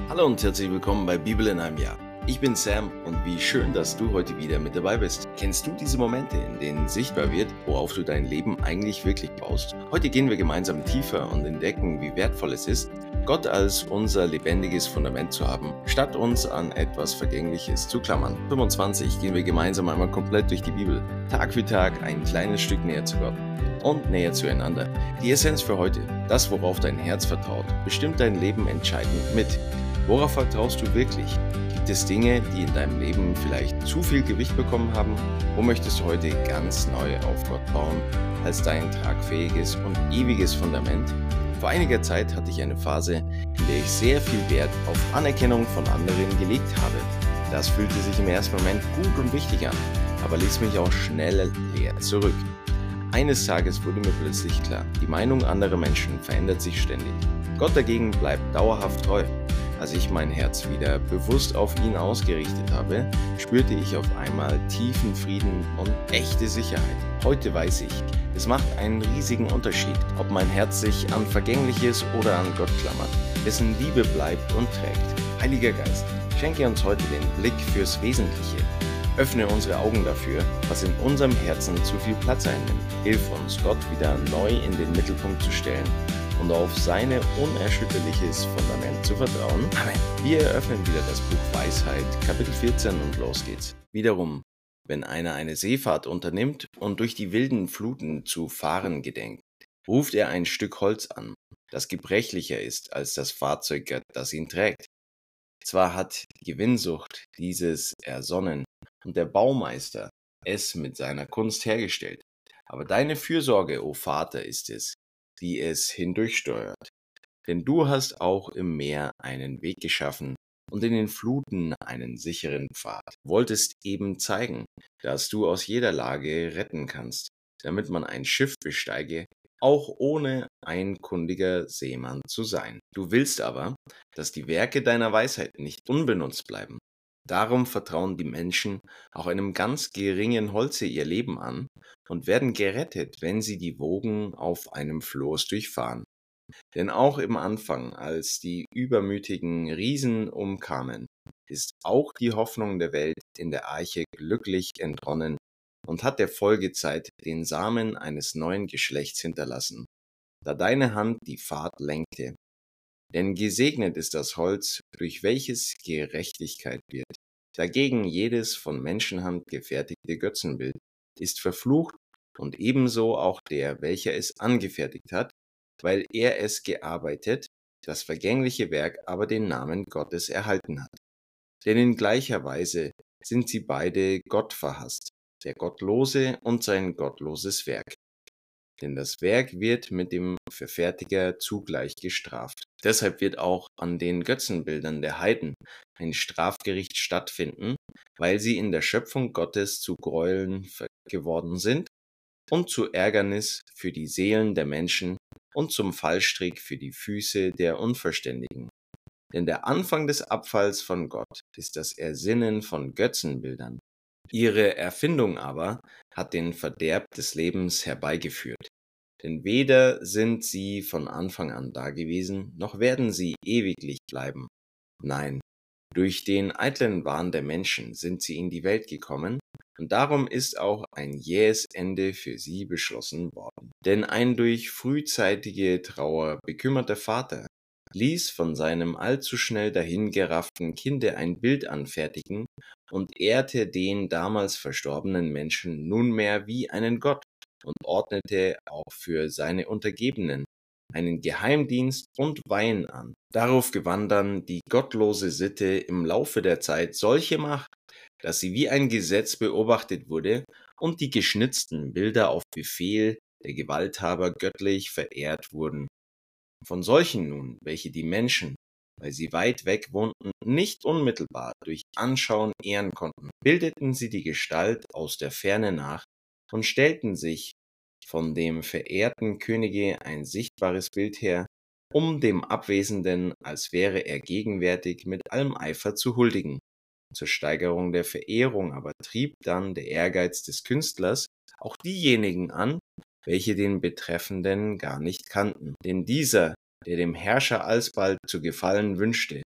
Hallo und herzlich willkommen bei Bibel in einem Jahr. Ich bin Sam und wie schön, dass du heute wieder mit dabei bist. Kennst du diese Momente, in denen sichtbar wird, worauf du dein Leben eigentlich wirklich baust? Heute gehen wir gemeinsam tiefer und entdecken, wie wertvoll es ist, Gott als unser lebendiges Fundament zu haben, statt uns an etwas Vergängliches zu klammern. 25 gehen wir gemeinsam einmal komplett durch die Bibel, Tag für Tag ein kleines Stück näher zu Gott und näher zueinander. Die Essenz für heute: Das, worauf dein Herz vertraut, bestimmt dein Leben entscheidend mit. Worauf vertraust du wirklich? Gibt es Dinge, die in deinem Leben vielleicht zu viel Gewicht bekommen haben? Wo möchtest du heute ganz neu auf Gott bauen, als dein tragfähiges und ewiges Fundament? Vor einiger Zeit hatte ich eine Phase, in der ich sehr viel Wert auf Anerkennung von anderen gelegt habe. Das fühlte sich im ersten Moment gut und wichtig an, aber ließ mich auch schnell leer zurück. Eines Tages wurde mir plötzlich klar, die Meinung anderer Menschen verändert sich ständig. Gott dagegen bleibt dauerhaft treu. Als ich mein Herz wieder bewusst auf ihn ausgerichtet habe, spürte ich auf einmal tiefen Frieden und echte Sicherheit. Heute weiß ich, es macht einen riesigen Unterschied, ob mein Herz sich an Vergängliches oder an Gott klammert, dessen Liebe bleibt und trägt. Heiliger Geist, schenke uns heute den Blick fürs Wesentliche. Öffne unsere Augen dafür, was in unserem Herzen zu viel Platz einnimmt. Hilf uns, Gott wieder neu in den Mittelpunkt zu stellen und auf seine unerschütterliches Fundament zu vertrauen. Amen. Wir eröffnen wieder das Buch Weisheit, Kapitel 14 und los geht's. Wiederum, wenn einer eine Seefahrt unternimmt und durch die wilden Fluten zu fahren gedenkt, ruft er ein Stück Holz an, das gebrechlicher ist als das Fahrzeug, das ihn trägt. Zwar hat die Gewinnsucht dieses ersonnen und der Baumeister es mit seiner Kunst hergestellt, aber deine Fürsorge, o Vater, ist es, die es hindurchsteuert. Denn du hast auch im Meer einen Weg geschaffen und in den Fluten einen sicheren Pfad. Wolltest eben zeigen, dass du aus jeder Lage retten kannst, damit man ein Schiff besteige, auch ohne ein kundiger Seemann zu sein. Du willst aber, dass die Werke deiner Weisheit nicht unbenutzt bleiben. Darum vertrauen die Menschen auch einem ganz geringen Holze ihr Leben an und werden gerettet, wenn sie die Wogen auf einem Floß durchfahren. Denn auch im Anfang, als die übermütigen Riesen umkamen, ist auch die Hoffnung der Welt in der Arche glücklich entronnen und hat der Folgezeit den Samen eines neuen Geschlechts hinterlassen, da deine Hand die Fahrt lenkte. Denn gesegnet ist das Holz, durch welches Gerechtigkeit wird. Dagegen jedes von Menschenhand gefertigte Götzenbild ist verflucht und ebenso auch der, welcher es angefertigt hat, weil er es gearbeitet, das vergängliche Werk aber den Namen Gottes erhalten hat. Denn in gleicher Weise sind sie beide Gott verhasst, der Gottlose und sein gottloses Werk. Denn das Werk wird mit dem Verfertiger zugleich gestraft. Deshalb wird auch an den Götzenbildern der Heiden ein Strafgericht stattfinden, weil sie in der Schöpfung Gottes zu Gräueln geworden sind und zu Ärgernis für die Seelen der Menschen und zum Fallstrick für die Füße der Unverständigen. Denn der Anfang des Abfalls von Gott ist das Ersinnen von Götzenbildern. Ihre Erfindung aber hat den Verderb des Lebens herbeigeführt. Denn weder sind sie von Anfang an dagewesen, noch werden sie ewiglich bleiben. Nein, durch den eitlen Wahn der Menschen sind sie in die Welt gekommen, und darum ist auch ein jähes Ende für sie beschlossen worden. Denn ein durch frühzeitige Trauer bekümmerter Vater ließ von seinem allzu schnell dahingerafften Kinde ein Bild anfertigen und ehrte den damals verstorbenen Menschen nunmehr wie einen Gott und ordnete auch für seine Untergebenen einen Geheimdienst und Weihen an. Darauf gewann dann die gottlose Sitte im Laufe der Zeit solche Macht, dass sie wie ein Gesetz beobachtet wurde und die geschnitzten Bilder auf Befehl der Gewalthaber göttlich verehrt wurden. Von solchen nun, welche die Menschen, weil sie weit weg wohnten, nicht unmittelbar durch Anschauen ehren konnten, bildeten sie die Gestalt aus der Ferne nach und stellten sich von dem verehrten Könige ein sichtbares Bild her, um dem Abwesenden, als wäre er gegenwärtig, mit allem Eifer zu huldigen. Zur Steigerung der Verehrung aber trieb dann der Ehrgeiz des Künstlers auch diejenigen an, welche den Betreffenden gar nicht kannten. Denn dieser, der dem Herrscher alsbald zu gefallen wünschte,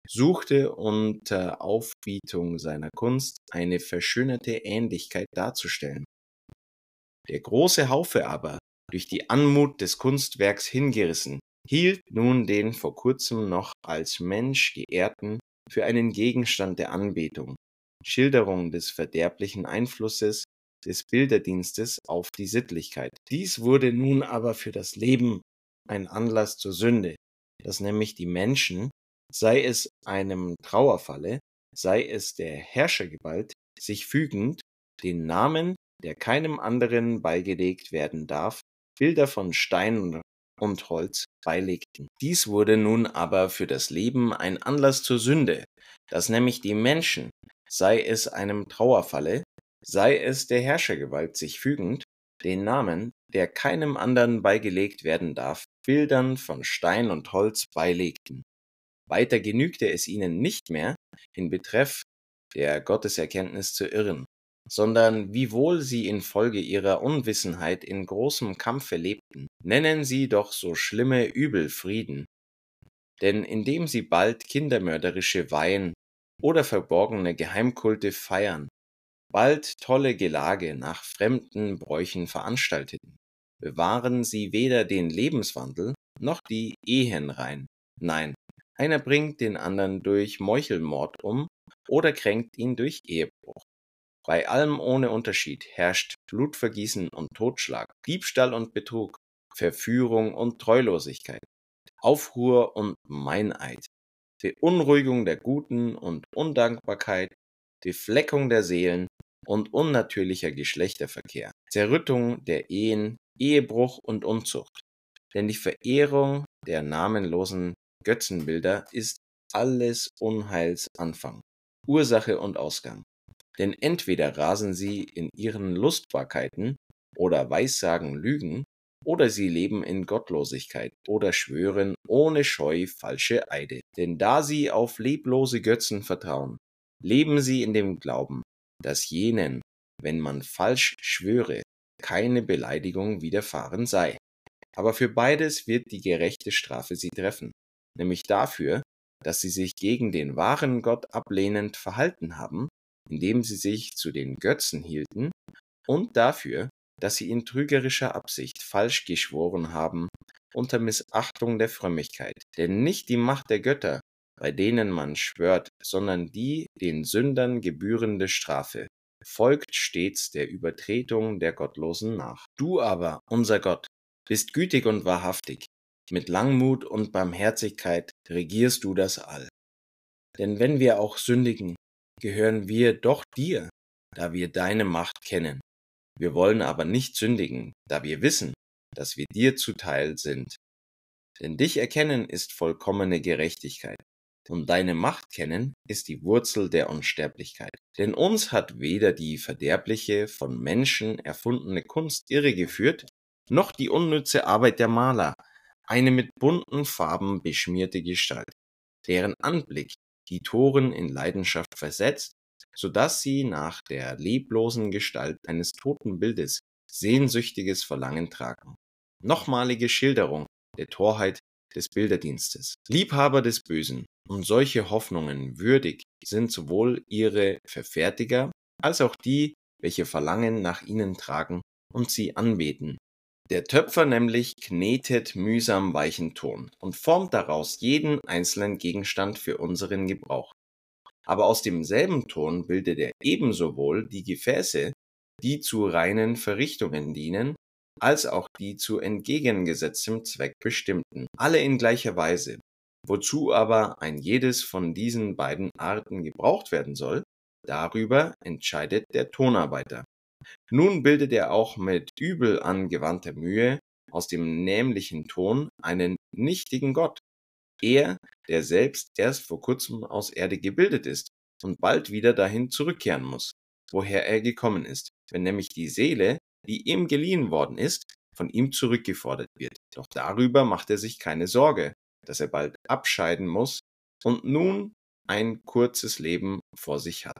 suchte unter Aufbietung seiner Kunst eine verschönerte Ähnlichkeit darzustellen. Der große Haufe aber, durch die Anmut des Kunstwerks hingerissen, hielt nun den vor kurzem noch als Mensch geehrten für einen Gegenstand der Anbetung, Schilderung des verderblichen Einflusses des Bilderdienstes auf die Sittlichkeit. Dies wurde nun aber für das Leben ein Anlass zur Sünde, dass nämlich die Menschen, sei es einem Trauerfalle, sei es der Herrschergewalt, sich fügend den Namen, der keinem anderen beigelegt werden darf, Bilder von Stein und Holz beilegten. Dies wurde nun aber für das Leben ein Anlass zur Sünde, dass nämlich die Menschen, sei es einem Trauerfalle, sei es der Herrschergewalt sich fügend, den Namen, der keinem anderen beigelegt werden darf, Bildern von Stein und Holz beilegten. Weiter genügte es ihnen nicht mehr, in Betreff der Gotteserkenntnis zu irren, sondern wiewohl sie infolge ihrer Unwissenheit in großem Kampfe lebten, nennen sie doch so schlimme Übel Frieden. Denn indem sie bald kindermörderische Weihen oder verborgene Geheimkulte feiern, bald tolle Gelage nach fremden Bräuchen veranstalteten, bewahren sie weder den Lebenswandel noch die Ehen rein. Nein, einer bringt den anderen durch Meuchelmord um oder kränkt ihn durch Ehebruch. Bei allem ohne Unterschied herrscht Blutvergießen und Totschlag, Diebstahl und Betrug, Verführung und Treulosigkeit, Aufruhr und Meineid, Beunruhigung der Guten und Undankbarkeit, Befleckung der Seelen und unnatürlicher Geschlechterverkehr, Zerrüttung der Ehen, Ehebruch und Unzucht. Denn die Verehrung der namenlosen Götzenbilder ist alles Unheils Anfang, Ursache und Ausgang. Denn entweder rasen sie in ihren Lustbarkeiten oder weissagen Lügen, oder sie leben in Gottlosigkeit oder schwören ohne Scheu falsche Eide. Denn da sie auf leblose Götzen vertrauen, leben sie in dem Glauben, dass jenen, wenn man falsch schwöre, keine Beleidigung widerfahren sei. Aber für beides wird die gerechte Strafe sie treffen, nämlich dafür, dass sie sich gegen den wahren Gott ablehnend verhalten haben, indem sie sich zu den Götzen hielten, und dafür, dass sie in trügerischer Absicht falsch geschworen haben, unter Missachtung der Frömmigkeit. Denn nicht die Macht der Götter, bei denen man schwört, sondern die den Sündern gebührende Strafe, folgt stets der Übertretung der Gottlosen nach. Du aber, unser Gott, bist gütig und wahrhaftig, mit Langmut und Barmherzigkeit regierst du das All. Denn wenn wir auch sündigen, gehören wir doch dir, da wir deine Macht kennen. Wir wollen aber nicht sündigen, da wir wissen, dass wir dir zuteil sind. Denn dich erkennen ist vollkommene Gerechtigkeit, und deine Macht kennen ist die Wurzel der Unsterblichkeit. Denn uns hat weder die verderbliche, von Menschen erfundene Kunst irregeführt, noch die unnütze Arbeit der Maler, eine mit bunten Farben beschmierte Gestalt, deren Anblick die Toren in Leidenschaft versetzt, so dass sie nach der leblosen Gestalt eines toten Bildes sehnsüchtiges Verlangen tragen. Nochmalige Schilderung der Torheit des Bilderdienstes. Liebhaber des Bösen und solche Hoffnungen würdig sind sowohl ihre Verfertiger als auch die, welche Verlangen nach ihnen tragen und sie anbeten. Der Töpfer nämlich knetet mühsam weichen Ton und formt daraus jeden einzelnen Gegenstand für unseren Gebrauch. Aber aus demselben Ton bildet er ebenso wohl die Gefäße, die zu reinen Verrichtungen dienen, als auch die zu entgegengesetztem Zweck bestimmten, alle in gleicher Weise. Wozu aber ein jedes von diesen beiden Arten gebraucht werden soll, darüber entscheidet der Tonarbeiter. Nun bildet er auch mit übel angewandter Mühe aus dem nämlichen Ton einen nichtigen Gott. Er, der selbst erst vor kurzem aus Erde gebildet ist und bald wieder dahin zurückkehren muss, woher er gekommen ist, wenn nämlich die Seele, die ihm geliehen worden ist, von ihm zurückgefordert wird. Doch darüber macht er sich keine Sorge, dass er bald abscheiden muss und nun ein kurzes Leben vor sich hat.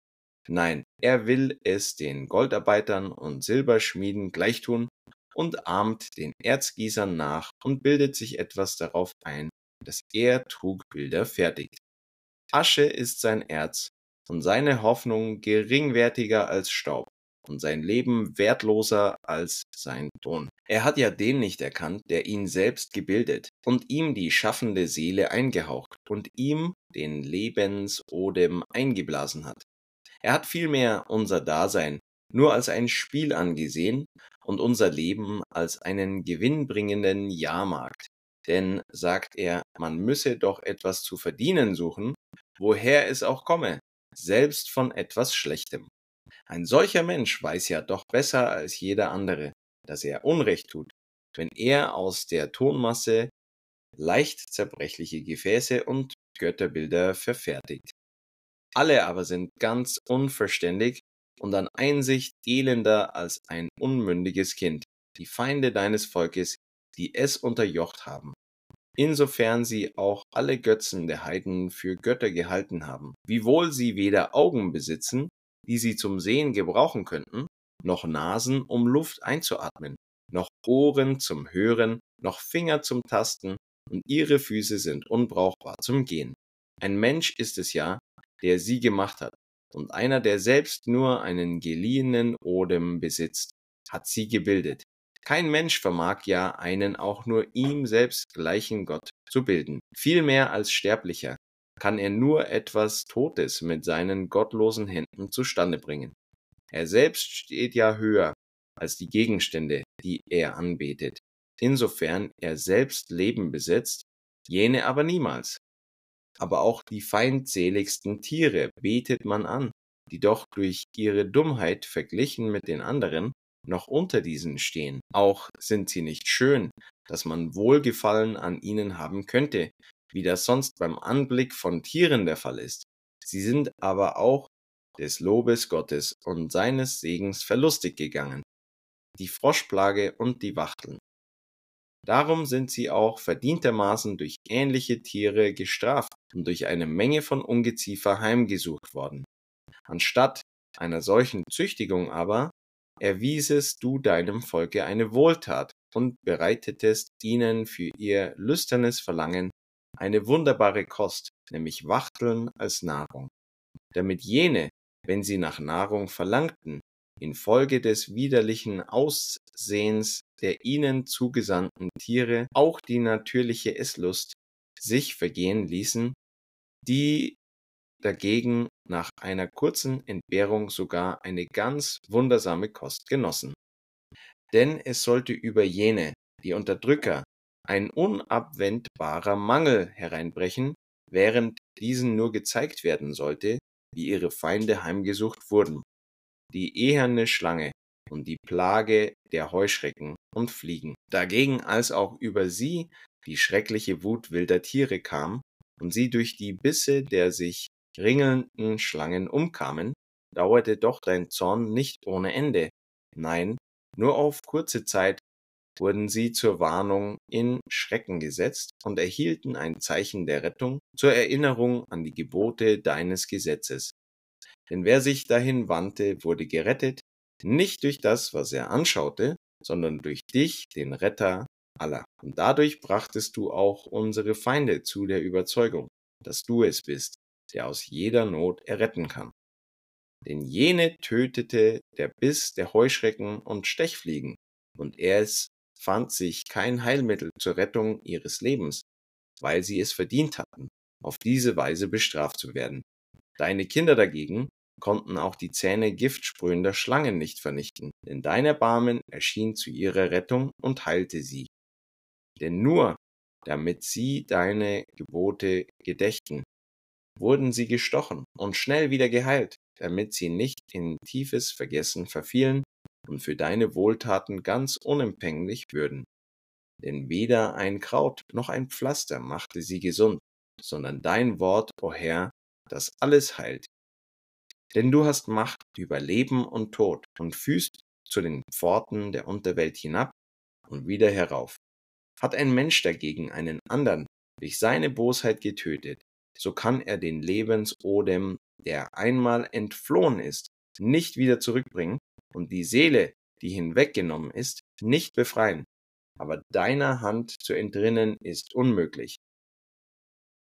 Nein, er will es den Goldarbeitern und Silberschmieden gleichtun und ahmt den Erzgießern nach und bildet sich etwas darauf ein, dass er Trugbilder fertigt. Asche ist sein Erz und seine Hoffnung geringwertiger als Staub und sein Leben wertloser als sein Ton. Er hat ja den nicht erkannt, der ihn selbst gebildet und ihm die schaffende Seele eingehaucht und ihm den Lebensodem eingeblasen hat. Er hat vielmehr unser Dasein nur als ein Spiel angesehen und unser Leben als einen gewinnbringenden Jahrmarkt. Denn, sagt er, man müsse doch etwas zu verdienen suchen, woher es auch komme, selbst von etwas Schlechtem. Ein solcher Mensch weiß ja doch besser als jeder andere, dass er Unrecht tut, wenn er aus der Tonmasse leicht zerbrechliche Gefäße und Götterbilder verfertigt. Alle aber sind ganz unverständig und an Einsicht elender als ein unmündiges Kind, die Feinde deines Volkes, die es unterjocht haben. Insofern sie auch alle Götzen der Heiden für Götter gehalten haben, wiewohl sie weder Augen besitzen, die sie zum Sehen gebrauchen könnten, noch Nasen, um Luft einzuatmen, noch Ohren zum Hören, noch Finger zum Tasten, und ihre Füße sind unbrauchbar zum Gehen. Ein Mensch ist es ja, der sie gemacht hat, und einer, der selbst nur einen geliehenen Odem besitzt, hat sie gebildet. Kein Mensch vermag ja einen auch nur ihm selbst gleichen Gott zu bilden. Viel mehr als Sterblicher kann er nur etwas Totes mit seinen gottlosen Händen zustande bringen. Er selbst steht ja höher als die Gegenstände, die er anbetet, insofern er selbst Leben besitzt, jene aber niemals. Aber auch die feindseligsten Tiere betet man an, die doch durch ihre Dummheit verglichen mit den anderen noch unter diesen stehen. Auch sind sie nicht schön, dass man Wohlgefallen an ihnen haben könnte, wie das sonst beim Anblick von Tieren der Fall ist. Sie sind aber auch des Lobes Gottes und seines Segens verlustig gegangen, die Froschplage und die Wachteln. Darum sind sie auch verdientermaßen durch ähnliche Tiere gestraft und durch eine Menge von Ungeziefer heimgesucht worden. Anstatt einer solchen Züchtigung aber erwiesest du deinem Volke eine Wohltat und bereitetest ihnen für ihr lüsternes Verlangen eine wunderbare Kost, nämlich Wachteln als Nahrung, damit jene, wenn sie nach Nahrung verlangten, infolge des widerlichen Aussehens der ihnen zugesandten Tiere auch die natürliche Esslust sich vergehen ließen, die dagegen nach einer kurzen Entbehrung sogar eine ganz wundersame Kost genossen. Denn es sollte über jene, die Unterdrücker, ein unabwendbarer Mangel hereinbrechen, während diesen nur gezeigt werden sollte, wie ihre Feinde heimgesucht wurden, die eherne Schlange und die Plage der Heuschrecken und Fliegen. Dagegen als auch über sie die schreckliche Wut wilder Tiere kam und sie durch die Bisse der sich ringelnden Schlangen umkamen, dauerte doch dein Zorn nicht ohne Ende. Nein, nur auf kurze Zeit wurden sie zur Warnung in Schrecken gesetzt und erhielten ein Zeichen der Rettung zur Erinnerung an die Gebote deines Gesetzes. Denn wer sich dahin wandte, wurde gerettet, nicht durch das, was er anschaute, sondern durch dich, den Retter aller. Und dadurch brachtest du auch unsere Feinde zu der Überzeugung, dass du es bist, der aus jeder Not erretten kann. Denn jene tötete der Biss der Heuschrecken und Stechfliegen, und es fand sich kein Heilmittel zur Rettung ihres Lebens, weil sie es verdient hatten, auf diese Weise bestraft zu werden. Deine Kinder dagegen konnten auch die Zähne giftsprühender Schlangen nicht vernichten, denn dein Erbarmen erschien zu ihrer Rettung und heilte sie. Denn nur, damit sie deine Gebote gedächten, wurden sie gestochen und schnell wieder geheilt, damit sie nicht in tiefes Vergessen verfielen und für deine Wohltaten ganz unempfänglich würden. Denn weder ein Kraut noch ein Pflaster machte sie gesund, sondern dein Wort, o Herr, das alles heilt. Denn du hast Macht über Leben und Tod und führst zu den Pforten der Unterwelt hinab und wieder herauf. Hat ein Mensch dagegen einen andern durch seine Bosheit getötet, so kann er den Lebensodem, der einmal entflohen ist, nicht wieder zurückbringen und die Seele, die hinweggenommen ist, nicht befreien. Aber deiner Hand zu entrinnen ist unmöglich.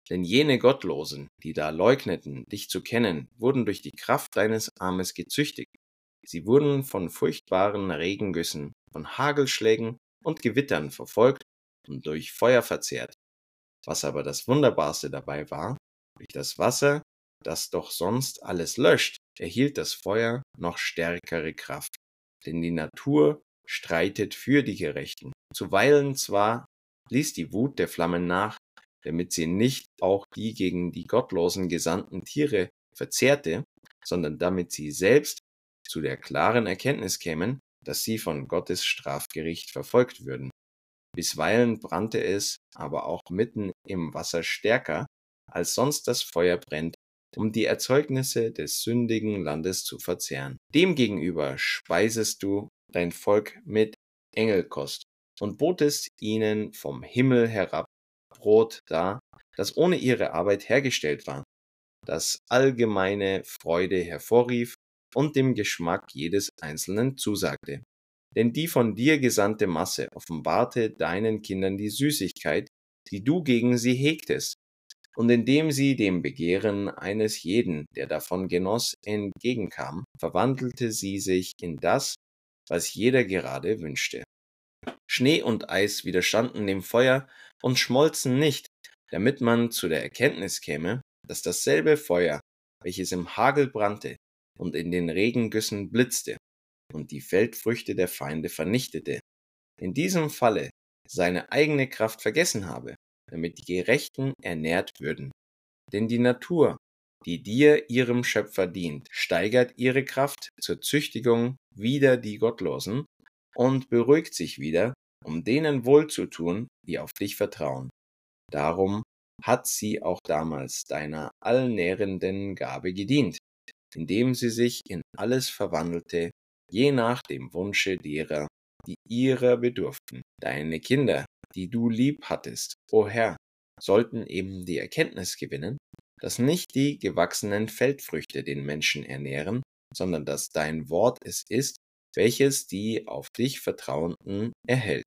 Denn jene Gottlosen, die da leugneten, dich zu kennen, wurden durch die Kraft deines Armes gezüchtigt. Sie wurden von furchtbaren Regengüssen, von Hagelschlägen und Gewittern verfolgt und durch Feuer verzehrt. Was aber das Wunderbarste dabei war, durch das Wasser, das doch sonst alles löscht, erhielt das Feuer noch stärkere Kraft. Denn die Natur streitet für die Gerechten. Zuweilen zwar ließ die Wut der Flammen nach, damit sie nicht auch die gegen die Gottlosen gesandten Tiere verzehrte, sondern damit sie selbst zu der klaren Erkenntnis kämen, dass sie von Gottes Strafgericht verfolgt würden. Bisweilen brannte es aber auch mitten im Wasser stärker, als sonst das Feuer brennt, um die Erzeugnisse des sündigen Landes zu verzehren. Demgegenüber speisest du dein Volk mit Engelkost und botest ihnen vom Himmel herab Brot dar, das ohne ihre Arbeit hergestellt war, das allgemeine Freude hervorrief und dem Geschmack jedes Einzelnen zusagte. Denn die von dir gesandte Masse offenbarte deinen Kindern die Süßigkeit, die du gegen sie hegtest, und indem sie dem Begehren eines jeden, der davon genoss, entgegenkam, verwandelte sie sich in das, was jeder gerade wünschte. Schnee und Eis widerstanden dem Feuer und schmolzen nicht, damit man zu der Erkenntnis käme, dass dasselbe Feuer, welches im Hagel brannte und in den Regengüssen blitzte und die Feldfrüchte der Feinde vernichtete, in diesem Falle seine eigene Kraft vergessen habe, damit die Gerechten ernährt würden. Denn die Natur, die dir ihrem Schöpfer dient, steigert ihre Kraft zur Züchtigung wider die Gottlosen und beruhigt sich wieder, um denen wohlzutun, die auf dich vertrauen. Darum hat sie auch damals deiner allnährenden Gabe gedient, indem sie sich in alles verwandelte, je nach dem Wunsche derer, die ihrer bedurften. Deine Kinder, die du lieb hattest, o Herr, sollten eben die Erkenntnis gewinnen, dass nicht die gewachsenen Feldfrüchte den Menschen ernähren, sondern dass dein Wort es ist, welches die auf dich Vertrauenden erhält.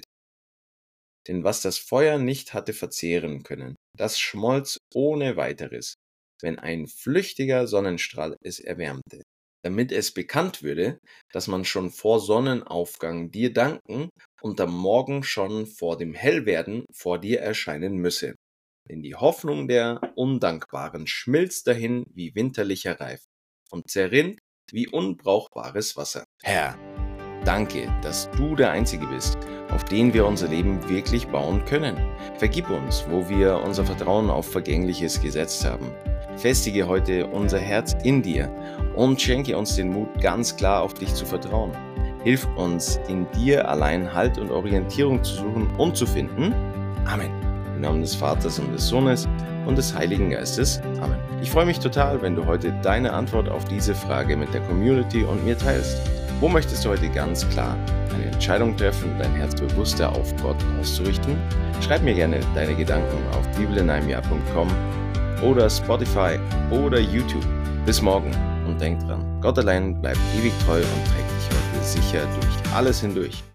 Denn was das Feuer nicht hatte verzehren können, das schmolz ohne weiteres, wenn ein flüchtiger Sonnenstrahl es erwärmte, damit es bekannt würde, dass man schon vor Sonnenaufgang dir danken und am Morgen schon vor dem Hellwerden vor dir erscheinen müsse. Denn die Hoffnung der Undankbaren schmilzt dahin wie winterlicher Reif und zerrinnt wie unbrauchbares Wasser. Herr, danke, dass du der Einzige bist, auf den wir unser Leben wirklich bauen können. Vergib uns, wo wir unser Vertrauen auf Vergängliches gesetzt haben. Festige heute unser Herz in dir und schenke uns den Mut, ganz klar auf dich zu vertrauen. Hilf uns, in dir allein Halt und Orientierung zu suchen und zu finden. Amen. Im Namen des Vaters und des Sohnes und des Heiligen Geistes. Amen. Ich freue mich total, wenn du heute deine Antwort auf diese Frage mit der Community und mir teilst. Wo möchtest du heute ganz klar eine Entscheidung treffen, dein Herz bewusster auf Gott auszurichten? Schreib mir gerne deine Gedanken auf bibelineinjahr.com oder Spotify oder YouTube. Bis morgen und denk dran, Gott allein bleibt ewig treu und trägt dich heute sicher durch alles hindurch.